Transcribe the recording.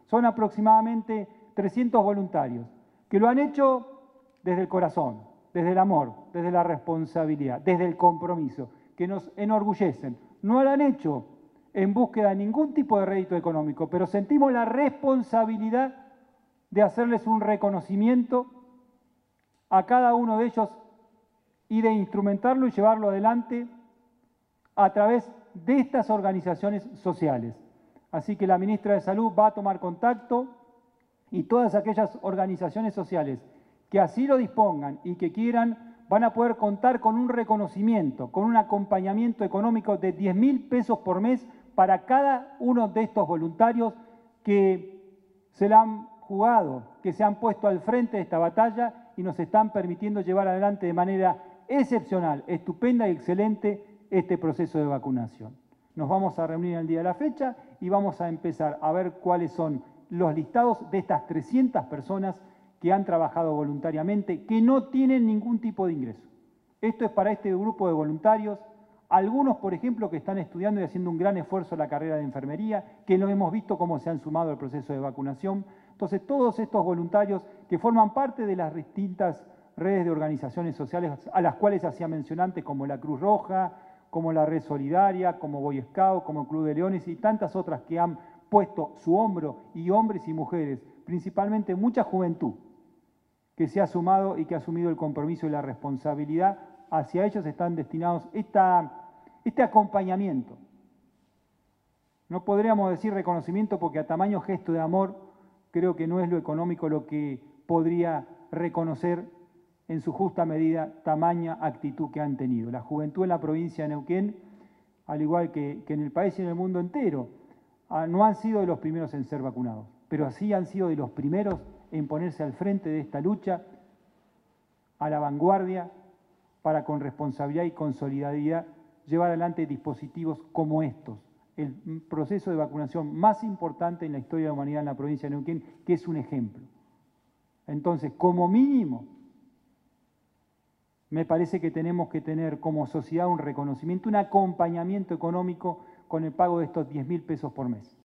Son aproximadamente 300 voluntarios que lo han hecho desde el corazón, desde el amor, desde la responsabilidad, desde el compromiso, que nos enorgullecen. No lo han hecho en búsqueda de ningún tipo de rédito económico, pero sentimos la responsabilidad de hacerles un reconocimiento a cada uno de ellos y de instrumentarlo y llevarlo adelante a través de estas organizaciones sociales. Así que la ministra de Salud va a tomar contacto y todas aquellas organizaciones sociales que así lo dispongan y que quieran van a poder contar con un reconocimiento, con un acompañamiento económico de 10.000 pesos por mes para cada uno de estos voluntarios que se la han jugado, que se han puesto al frente de esta batalla y nos están permitiendo llevar adelante de manera excepcional, estupenda y excelente este proceso de vacunación. Nos vamos a reunir el día de la fecha y vamos a empezar a ver cuáles son los listados de estas 300 personas que han trabajado voluntariamente, que no tienen ningún tipo de ingreso. Esto es para este grupo de voluntarios, algunos, por ejemplo, que están estudiando y haciendo un gran esfuerzo en la carrera de enfermería, que no hemos visto cómo se han sumado al proceso de vacunación. Entonces, todos estos voluntarios que forman parte de las distintas redes de organizaciones sociales a las cuales hacía mención antes, como la Cruz Roja, como la Red Solidaria, como Boy Scout, como Club de Leones y tantas otras que han puesto su hombro, y hombres y mujeres, principalmente mucha juventud, que se ha sumado y que ha asumido el compromiso y la responsabilidad. Hacia ellos están destinados este acompañamiento. No podríamos decir reconocimiento porque a tamaño gesto de amor creo que no es lo económico lo que podría reconocer en su justa medida tamaña actitud que han tenido. La juventud en la provincia de Neuquén, al igual que en el país y en el mundo entero, no han sido de los primeros en ser vacunados, pero sí han sido de los primeros en ponerse al frente de esta lucha, a la vanguardia, para con responsabilidad y con solidaridad llevar adelante dispositivos como estos, el proceso de vacunación más importante en la historia de la humanidad en la provincia de Neuquén, que es un ejemplo. Entonces, como mínimo, me parece que tenemos que tener como sociedad un reconocimiento, un acompañamiento económico con el pago de estos 10.000 pesos por mes.